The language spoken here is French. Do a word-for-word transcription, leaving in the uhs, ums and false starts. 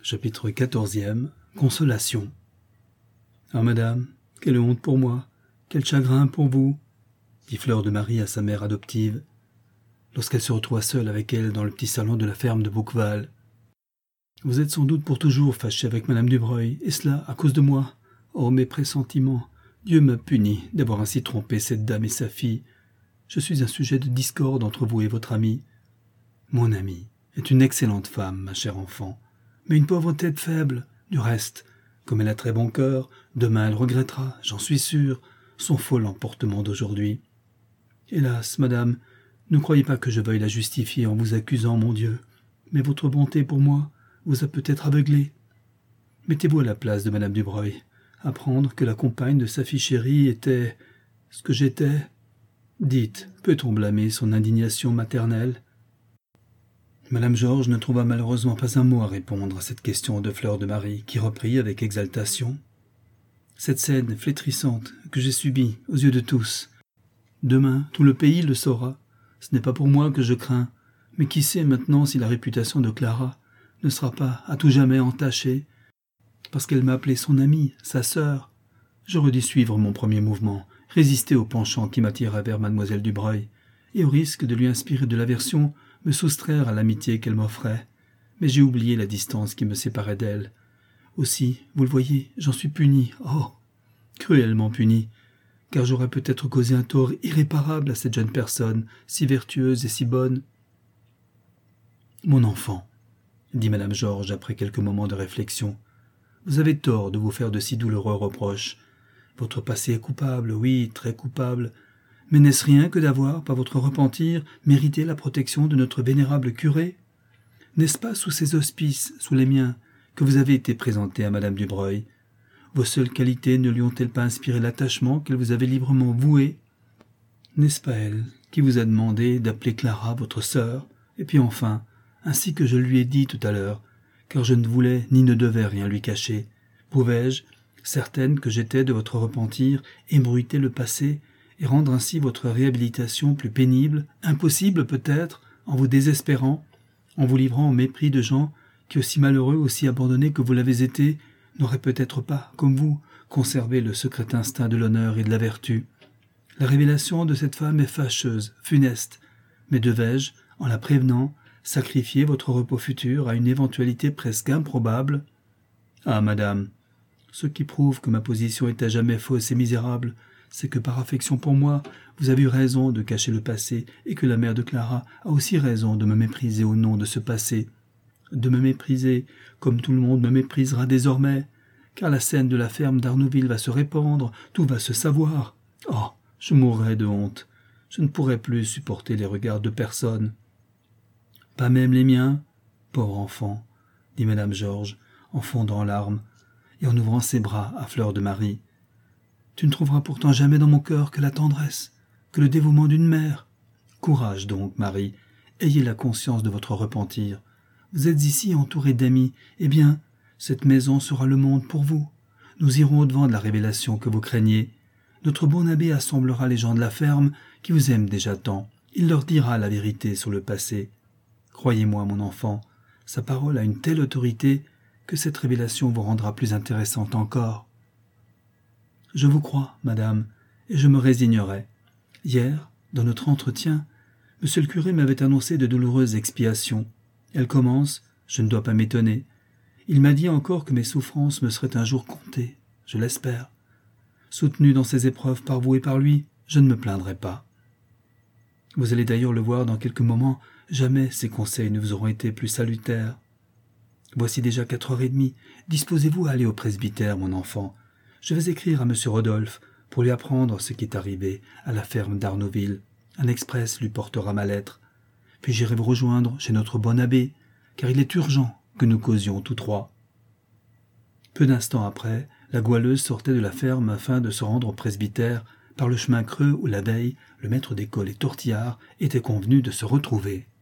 Chapitre quatorzième. Consolation. Ah, madame, quelle honte pour moi, quel chagrin pour vous, dit Fleur de Marie à sa mère adoptive, lorsqu'elle se retrouva seule avec elle dans le petit salon de la ferme de Bouqueval. Vous êtes sans doute pour toujours fâchée avec madame Dubreuil, et cela à cause de moi. Oh, mes pressentiments, Dieu m'a puni d'avoir ainsi trompé cette dame et sa fille. Je suis un sujet de discorde entre vous et votre amie. Mon amie est une excellente femme, ma chère enfant, mais une pauvre tête faible. Du reste, comme elle a très bon cœur, demain elle regrettera, j'en suis sûr, son fol emportement d'aujourd'hui. Hélas, madame, ne croyez pas que je veuille la justifier en vous accusant, mon Dieu, mais votre bonté pour moi vous a peut-être aveuglé. Mettez-vous à la place de madame Dubreuil. Apprendre que la compagne de sa fille chérie était ce que j'étais. Dites, peut-on blâmer son indignation maternelle? Madame Georges ne trouva malheureusement pas un mot à répondre à cette question de Fleur de Marie, qui reprit avec exaltation. Cette scène flétrissante que j'ai subie aux yeux de tous. Demain, tout le pays le saura. Ce n'est pas pour moi que je crains, mais qui sait maintenant si la réputation de Clara ne sera pas à tout jamais entachée, parce qu'elle m'a appelé son amie, sa sœur. J'aurais dû suivre mon premier mouvement, résister au penchant qui m'attirait vers mademoiselle Dubreuil, et au risque de lui inspirer de l'aversion, me soustraire à l'amitié qu'elle m'offrait. Mais j'ai oublié la distance qui me séparait d'elle. Aussi, vous le voyez, j'en suis puni, oh, cruellement puni, car j'aurais peut-être causé un tort irréparable à cette jeune personne, si vertueuse et si bonne. Mon enfant, dit madame Georges après quelques moments de réflexion, vous avez tort de vous faire de si douloureux reproches. Votre passé est coupable, oui, très coupable, mais n'est-ce rien que d'avoir, par votre repentir, mérité la protection de notre vénérable curé? N'est-ce pas sous ses auspices, sous les miens, que vous avez été présenté à madame Dubreuil? Vos seules qualités ne lui ont-elles pas inspiré l'attachement qu'elle vous avait librement voué? N'est-ce pas elle qui vous a demandé d'appeler Clara votre sœur? Et puis enfin, ainsi que je lui ai dit tout à l'heure, car je ne voulais ni ne devais rien lui cacher, pouvais-je, certaine que j'étais de votre repentir, ébruiter le passé et rendre ainsi votre réhabilitation plus pénible, impossible peut-être, en vous désespérant, en vous livrant au mépris de gens qui, aussi malheureux, aussi abandonnés que vous l'avez été, n'auraient peut-être pas, comme vous, conservé le secret instinct de l'honneur et de la vertu. La révélation de cette femme est fâcheuse, funeste, mais devais-je, en la prévenant, sacrifier votre repos futur à une éventualité presque improbable? Ah, madame, ce qui prouve que ma position est à jamais fausse et misérable, c'est que par affection pour moi, vous avez eu raison de cacher le passé et que la mère de Clara a aussi raison de me mépriser au nom de ce passé. De me mépriser comme tout le monde me méprisera désormais, car la scène de la ferme d'Arnouville va se répandre, tout va se savoir. Oh, je mourrai de honte. Je ne pourrai plus supporter les regards de personne. Pas même les miens, pauvre enfant, dit madame Georges, en fondant en larmes, et en ouvrant ses bras à Fleur de Marie. Tu ne trouveras pourtant jamais dans mon cœur que la tendresse, que le dévouement d'une mère. Courage donc, Marie, ayez la conscience de votre repentir. Vous êtes ici entourée d'amis, eh bien, cette maison sera le monde pour vous. Nous irons au-devant de la révélation que vous craignez. Notre bon abbé assemblera les gens de la ferme qui vous aiment déjà tant. Il leur dira la vérité sur le passé. Croyez-moi, mon enfant, sa parole a une telle autorité que cette révélation vous rendra plus intéressante encore. Je vous crois, madame, et je me résignerai. Hier, dans notre entretien, monsieur le curé m'avait annoncé de douloureuses expiations. Elles commencent, je ne dois pas m'étonner. Il m'a dit encore que mes souffrances me seraient un jour comptées, je l'espère. Soutenu dans ces épreuves par vous et par lui, je ne me plaindrai pas. Vous allez d'ailleurs le voir dans quelques moments, jamais ces conseils ne vous auront été plus salutaires. Voici déjà quatre heures et demie, disposez-vous à aller au presbytère, mon enfant. Je vais écrire à monsieur Rodolphe pour lui apprendre ce qui est arrivé à la ferme d'Arnouville. Un express lui portera ma lettre. Puis j'irai vous rejoindre chez notre bon abbé, car il est urgent que nous causions tous trois. Peu d'instants après, la goualeuse sortait de la ferme afin de se rendre au presbytère par le chemin creux où la veille, le maître d'école et Tortillard étaient convenus de se retrouver.